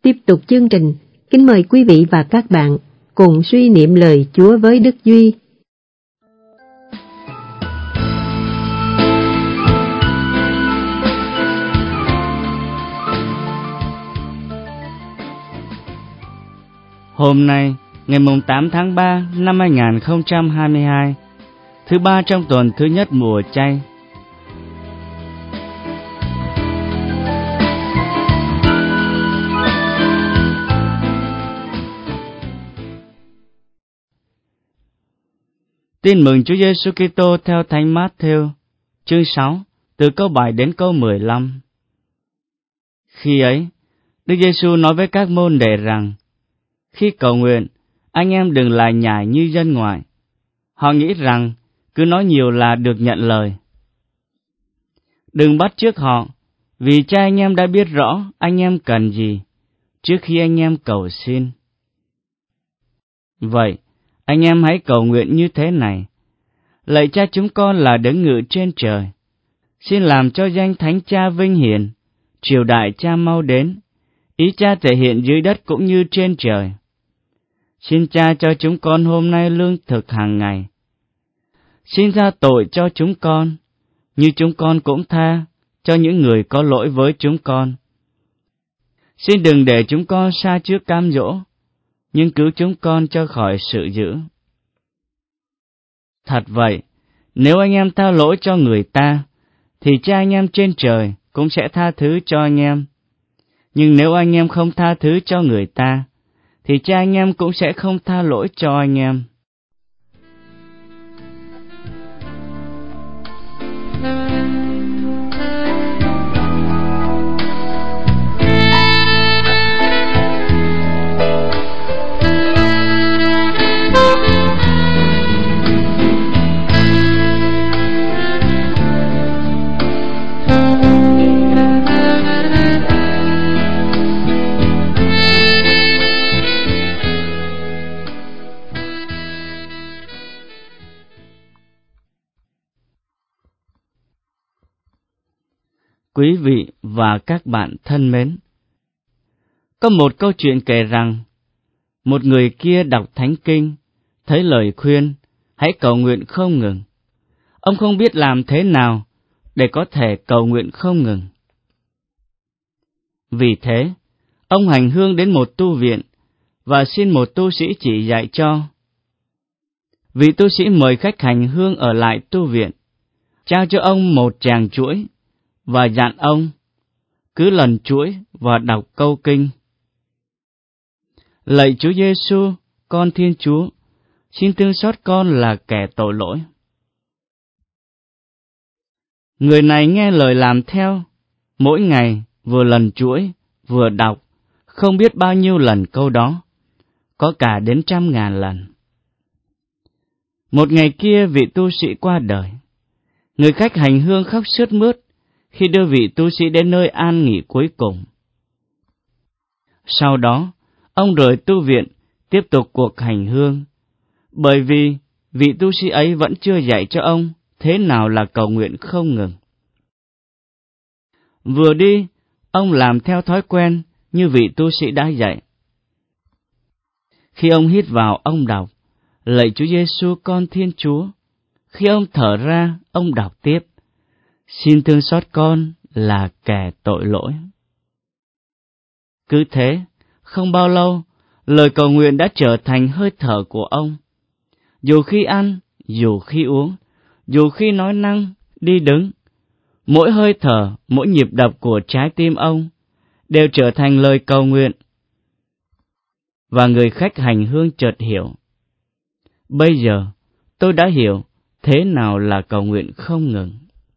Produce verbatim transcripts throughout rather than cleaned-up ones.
Tiếp tục chương trình, kính mời quý vị và các bạn cùng suy niệm lời Chúa với Đức Duy. Hôm nay, ngày tám tháng ba năm hai nghìn không trăm hai mươi hai, thứ ba trong tuần thứ nhất mùa chay. Tin mừng Chúa Giêsu Kitô theo Thánh Mát-thêu, chương sáu, từ câu bảy đến câu mười lăm. Khi ấy, Đức Giêsu nói với các môn đệ rằng: khi cầu nguyện, anh em đừng lải nhải như dân ngoại. Họ nghĩ rằng cứ nói nhiều là được nhận lời. Đừng bắt chước họ, vì Cha anh em đã biết rõ anh em cần gì trước khi anh em cầu xin. Vậy, anh em hãy cầu nguyện như thế này: lạy Cha chúng con là đấng ngự trên trời, xin làm cho danh Thánh Cha vinh hiển, triều đại Cha mau đến, ý Cha thể hiện dưới đất cũng như trên trời. Xin Cha cho chúng con hôm nay lương thực hàng ngày. Xin tha tội cho chúng con, như chúng con cũng tha cho những người có lỗi với chúng con. Xin đừng để chúng con sa trước cám dỗ, nhưng cứu chúng con cho khỏi sự dữ. Thật vậy, nếu anh em tha lỗi cho người ta, thì Cha anh em trên trời cũng sẽ tha thứ cho anh em. Nhưng nếu anh em không tha thứ cho người ta, thì Cha anh em cũng sẽ không tha lỗi cho anh em. Quý vị và các bạn thân mến, có một câu chuyện kể rằng, một người kia đọc Thánh Kinh, thấy lời khuyên, hãy cầu nguyện không ngừng. Ông không biết làm thế nào để có thể cầu nguyện không ngừng. Vì thế, ông hành hương đến một tu viện và xin một tu sĩ chỉ dạy cho. Vị tu sĩ mời khách hành hương ở lại tu viện, trao cho ông một tràng chuỗi và dặn ông cứ lần chuỗi và đọc câu kinh: lạy Chúa Giêsu, con Thiên Chúa, xin thương xót con là kẻ tội lỗi. Người này nghe lời làm theo, mỗi ngày vừa lần chuỗi vừa đọc, không biết bao nhiêu lần câu đó, có cả đến trăm ngàn lần. Một ngày kia vị tu sĩ qua đời. Người khách hành hương khóc sướt mướt khi đưa vị tu sĩ đến nơi an nghỉ cuối cùng. Sau đó, ông rời tu viện, tiếp tục cuộc hành hương, bởi vì vị tu sĩ ấy vẫn chưa dạy cho ông thế nào là cầu nguyện không ngừng. Vừa đi, ông làm theo thói quen như vị tu sĩ đã dạy. Khi ông hít vào, ông đọc: lạy Chúa Giêsu, con Thiên Chúa. Khi ông thở ra, ông đọc tiếp: xin thương xót con là kẻ tội lỗi. Cứ thế, không bao lâu, lời cầu nguyện đã trở thành hơi thở của ông. Dù khi ăn, dù khi uống, dù khi nói năng, đi đứng, mỗi hơi thở, mỗi nhịp đập của trái tim ông đều trở thành lời cầu nguyện. Và người khách hành hương chợt hiểu: bây giờ tôi đã hiểu thế nào là cầu nguyện không ngừng.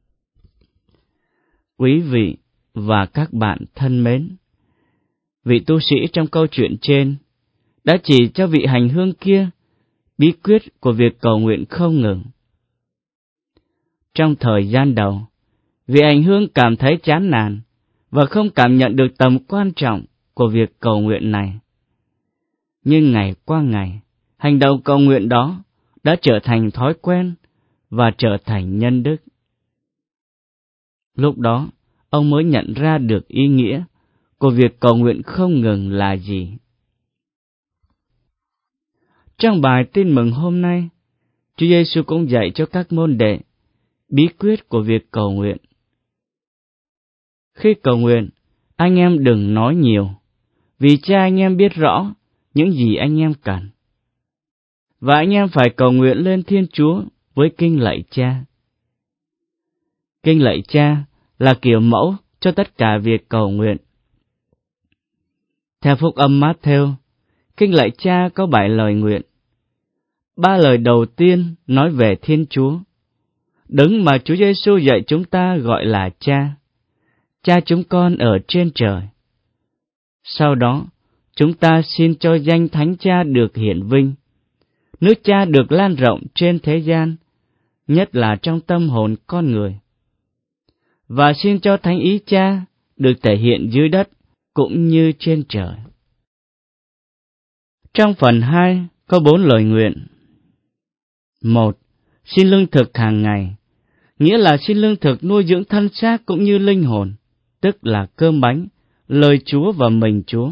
Quý vị và các bạn thân mến, vị tu sĩ trong câu chuyện trên đã chỉ cho vị hành hương kia bí quyết của việc cầu nguyện không ngừng. Trong thời gian đầu, vị hành hương cảm thấy chán nản và không cảm nhận được tầm quan trọng của việc cầu nguyện này. Nhưng ngày qua ngày, hành động cầu nguyện đó đã trở thành thói quen và trở thành nhân đức. Lúc đó, ông mới nhận ra được ý nghĩa của việc cầu nguyện không ngừng là gì? Trong bài tin mừng hôm nay, Chúa Giêsu cũng dạy cho các môn đệ bí quyết của việc cầu nguyện. Khi cầu nguyện, anh em đừng nói nhiều, vì Cha anh em biết rõ những gì anh em cần. Và anh em phải cầu nguyện lên Thiên Chúa với kinh lạy Cha. Kinh lạy Cha là kiểu mẫu cho tất cả việc cầu nguyện. Theo Phúc âm Mát-thêu, kinh lạy Cha có bảy lời nguyện. Ba lời đầu tiên nói về Thiên Chúa, đấng mà Chúa Giêsu dạy chúng ta gọi là Cha. Cha chúng con ở trên trời. Sau đó, chúng ta xin cho danh Thánh Cha được hiển vinh, nước Cha được lan rộng trên thế gian, nhất là trong tâm hồn con người. Và xin cho Thánh ý Cha được thể hiện dưới đất cũng như trên trời. Trong phần hai có bốn lời nguyện. Một, xin lương thực hàng ngày, nghĩa là xin lương thực nuôi dưỡng thân xác cũng như linh hồn, tức là cơm bánh, lời Chúa và mình Chúa.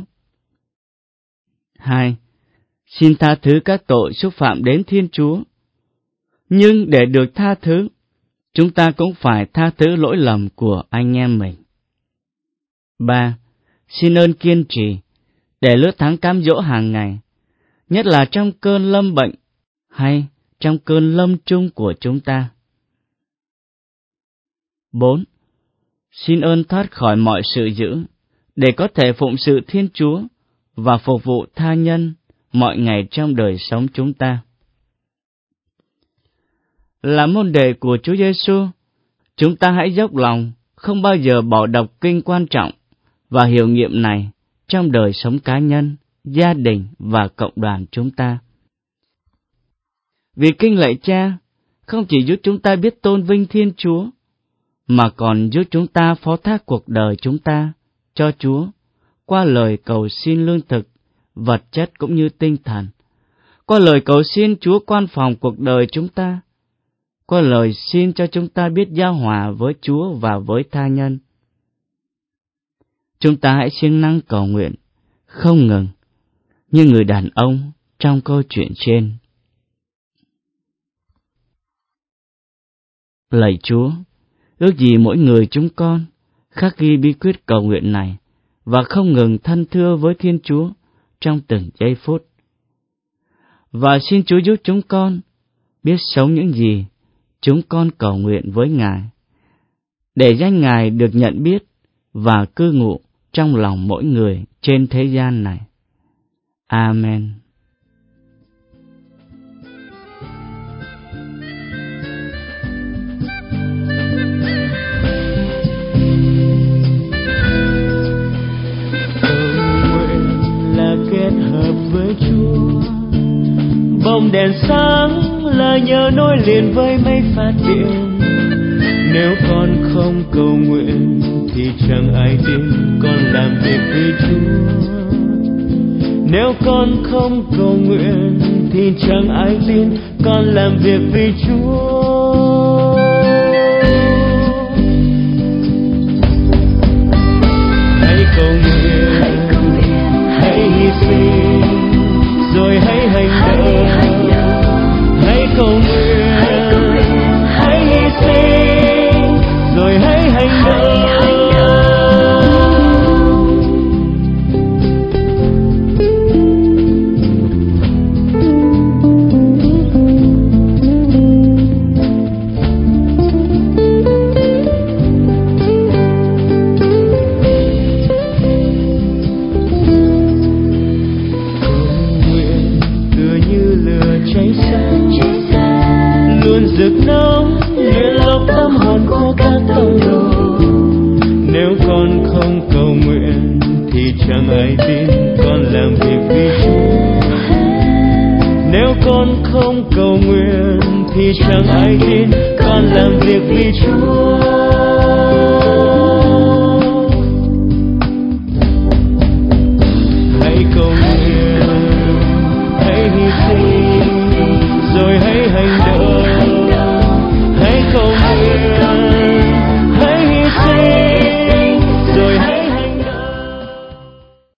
Hai, xin tha thứ các tội xúc phạm đến Thiên Chúa. Nhưng để được tha thứ, chúng ta cũng phải tha thứ lỗi lầm của anh em mình. Ba, xin ơn kiên trì, để lứa thắng cám dỗ hàng ngày, nhất là trong cơn lâm bệnh hay trong cơn lâm chung của chúng ta. Bốn, xin ơn thoát khỏi mọi sự dữ, để có thể phụng sự Thiên Chúa và phục vụ tha nhân mọi ngày trong đời sống chúng ta. Là môn đệ của Chúa Giêsu, chúng ta hãy dốc lòng, không bao giờ bỏ đọc kinh quan trọng và hiệu nghiệm này trong đời sống cá nhân, gia đình và cộng đoàn chúng ta. Vì kinh lạy Cha không chỉ giúp chúng ta biết tôn vinh Thiên Chúa, mà còn giúp chúng ta phó thác cuộc đời chúng ta cho Chúa qua lời cầu xin lương thực, vật chất cũng như tinh thần, qua lời cầu xin Chúa quan phòng cuộc đời chúng ta, qua lời xin cho chúng ta biết giao hòa với Chúa và với tha nhân. Chúng ta hãy siêng năng cầu nguyện, không ngừng, như người đàn ông trong câu chuyện trên. Lạy Chúa, ước gì mỗi người chúng con khắc ghi bí quyết cầu nguyện này và không ngừng thân thưa với Thiên Chúa trong từng giây phút. Và xin Chúa giúp chúng con biết sống những gì chúng con cầu nguyện với Ngài, để danh Ngài được nhận biết và cư ngụ trong lòng mỗi người trên thế gian này. Amen. Kết hợp với Chúa, bóng đèn sáng là nhờ nối liền với mây phát điện. Nếu con không cầu nguyện thì chẳng ai tin con làm việc vì Chúa. Nếu con không cầu nguyện thì chẳng ai tin con làm việc vì Chúa. Hãy cầu nguyện, hãy hy sinh, rồi hãy hành động. Hãy cầu nguyện, hãy hy sinh, rồi hãy hành động. Rực nóng luyện lọc tâm hồn của các tông đồ. Nếu con không cầu nguyện thì chẳng ai tin con làm việc vì Chúa. Nếu con không cầu nguyện thì chẳng ai tin con làm việc vì Chúa. Hãy cầu nguyện, hãy hy sinh,